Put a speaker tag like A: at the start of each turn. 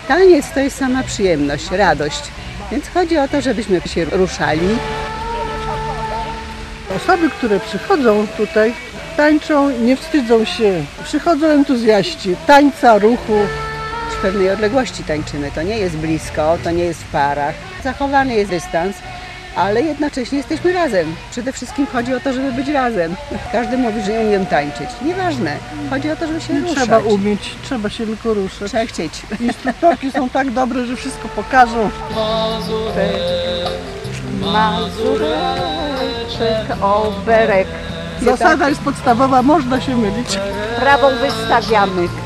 A: Taniec to jest sama przyjemność, radość, więc chodzi o to, żebyśmy się ruszali.
B: Osoby, które przychodzą tutaj, tańczą, nie wstydzą się. Przychodzą entuzjaści tańca, ruchu.
A: W pewnej odległości tańczymy, to nie jest blisko, to nie jest w parach. Zachowany jest dystans, ale jednocześnie jesteśmy razem. Przede wszystkim chodzi o to, żeby być razem. Każdy mówi, że nie umiem tańczyć. Nieważne, chodzi o to, żeby się ruszać.
B: Trzeba umieć, trzeba się tylko ruszać.
A: Trzeba chcieć.
B: Instruktorki są tak dobre, że wszystko pokażą.
A: Mazureczek, oberek.
B: Zasada jest podstawowa, można się mylić.
A: Prawą wystawiamy.